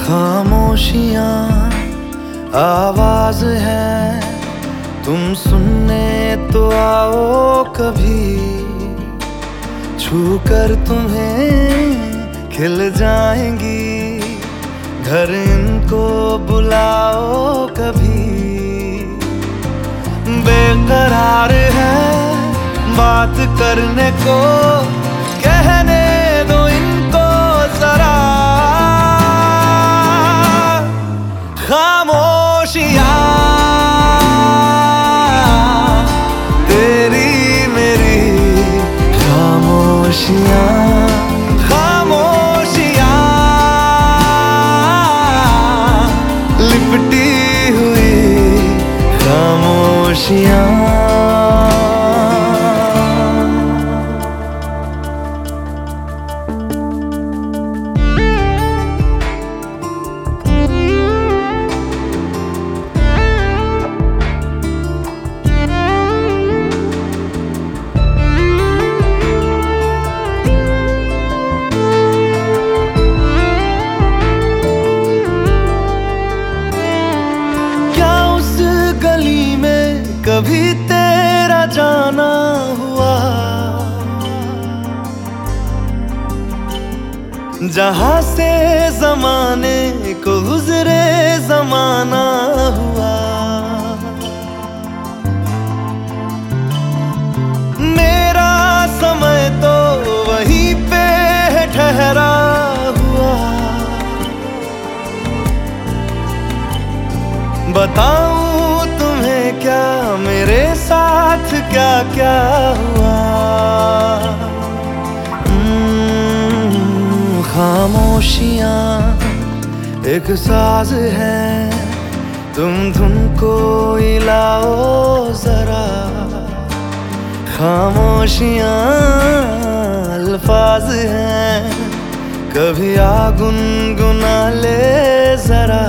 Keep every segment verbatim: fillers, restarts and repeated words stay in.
खामोशियाँ आवाज है, तुम सुनने तो आओ कभी। छू कर तुम्हें खिल जाएंगी, घर इनको बुलाओ कभी। बेकरार है बात करने को, कहने दो इनको जरा। खामोशियाँ तेरी मेरी खामोशियाँ, खामोशियाँ लिपटी हुई खामोशियाँ। कभी तेरा जाना हुआ, जहां से जमाने को गुजरे जमाना हुआ। मेरा समय तो वहीं पे ठहरा हुआ। बताऊं तुम्हें क्या मेरे साथ क्या क्या हुआ। खामोशियाँ एक साज है, तुम धुन को हिलाओ जरा। खामोशियाँ अल्फाज हैं, कभी आ गुनगुना ले जरा।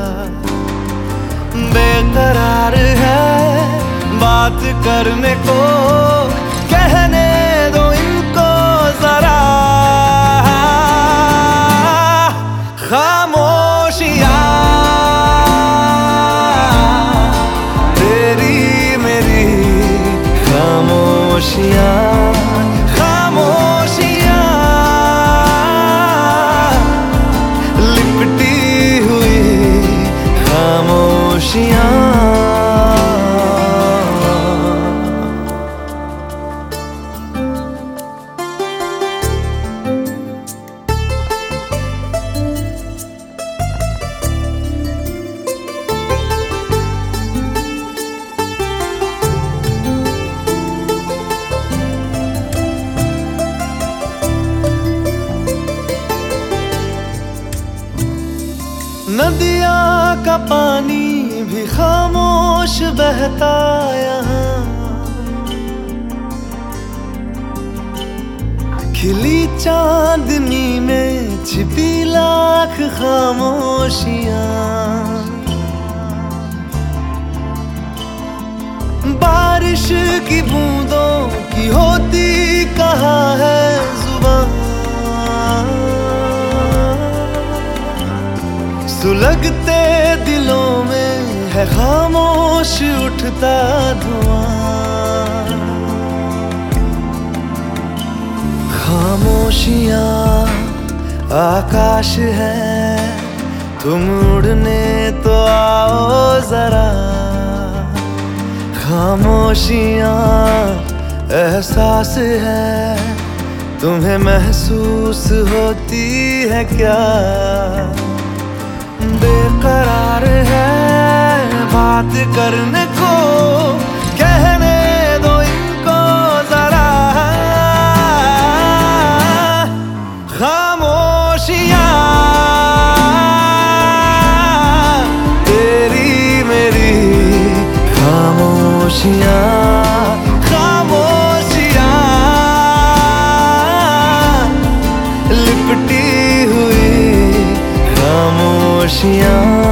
बेकरार है बात करने को, कहने दो इनको जरा। खामोशियाँ तेरी मेरी खामोशियाँ, खामोशियाँ लिपटी हुई खामोशियाँ। नदिया का पानी भी खामोश बहता यहाँ, खिली चांदनी में छिपी लाख खामोशियाँ। बारिश की बूंदों की होती कहाँ है जुबान, सुलगते दिलों में है खामोश उठता धुआं। खामोशियाँ आकाश है, तुम उड़ने तो आओ जरा। खामोशियाँ एहसास है, तुम्हें महसूस होती है क्या। बेकरार है बात करने को, कहने दो इनको जरा। खामोशियाँ तेरी मेरी खामोशियाँ, खामोशियाँ लिपटी हुई खामोशियाँ।